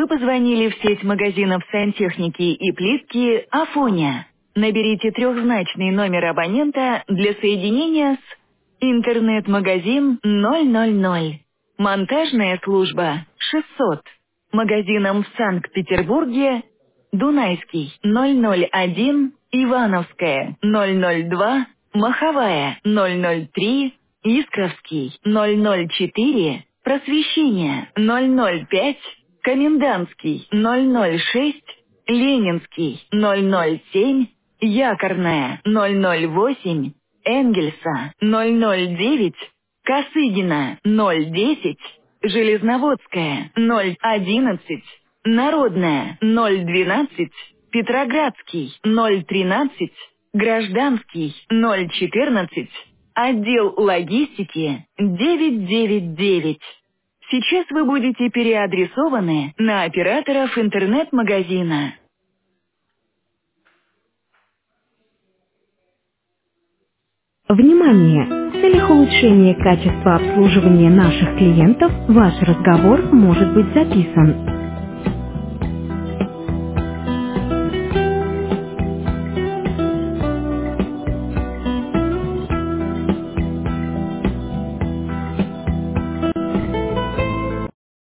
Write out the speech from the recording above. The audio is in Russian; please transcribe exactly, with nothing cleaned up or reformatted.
Вы позвонили в сеть магазинов сантехники и плитки «Афоня». Наберите трехзначный номер абонента для соединения с интернет-магазин ноль ноль ноль. Монтажная служба шестьсот. Магазином в Санкт-Петербурге Дунайский ноль ноль один, Ивановская ноль ноль два, Маховая ноль ноль три, Искровский ноль ноль четыре, Просвещение ноль ноль пять, Комендантский ноль ноль шесть, Ленинский ноль ноль семь, Якорная ноль ноль восемь, Энгельса ноль ноль девять, Косыгина ноль десять, Железноводская ноль одиннадцать, Народная ноль двенадцать, Петроградский ноль тринадцать, Гражданский ноль четырнадцать, отдел логистики девять девять девять. Сейчас вы будете переадресованы на операторов интернет-магазина. Внимание! В целях улучшения качества обслуживания наших клиентов ваш разговор может быть записан.